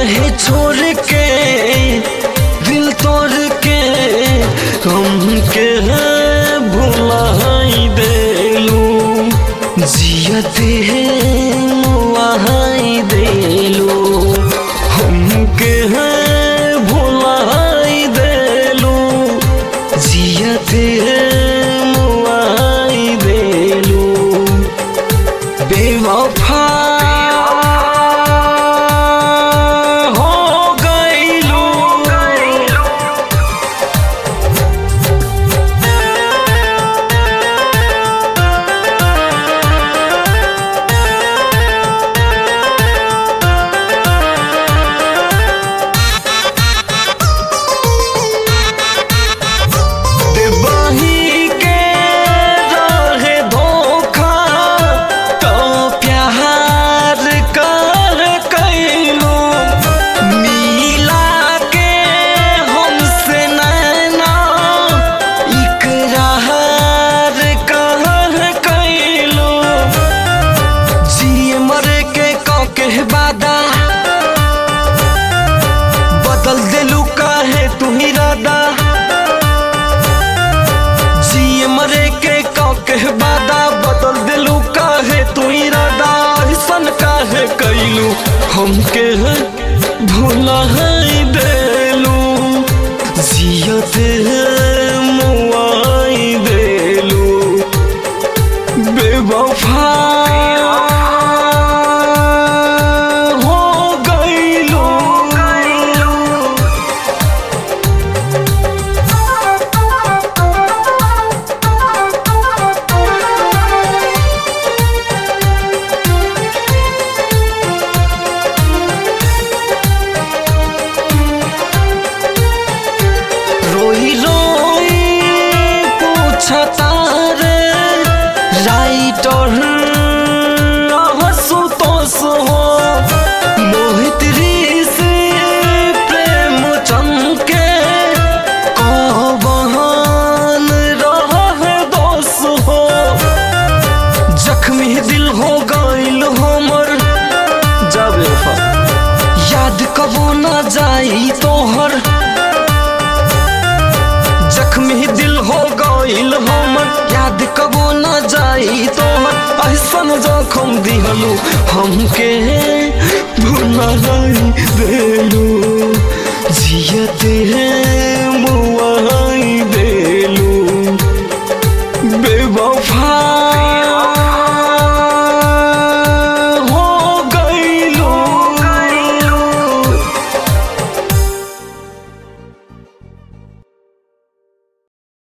काहे छोड़ के दिल तोड़ के हमके भुलाई देलू जियते मुआई देलू हमके भुलाई देलू जियते मुआई देलू बेवफा बदल देलू काहे तू इरादा जिए मरे के कौके वादा बदल देलू काहे तू इरादा ऐसन काहे कैलू हमके भुलाई देलू जियते मुआई देलू बेवफा तारे राइटर सुतोष हो मोहित ऋषि प्रेम चमके बहन रहे दोष हो जख्मी दिल हो गइल हमर जाबे याद कबो न जाई तोहर जख्मी दिल हो गइल हमर याद कबो न जाई तोहर ऐसन जखम दिहलू हमके भुलाई देलू जियते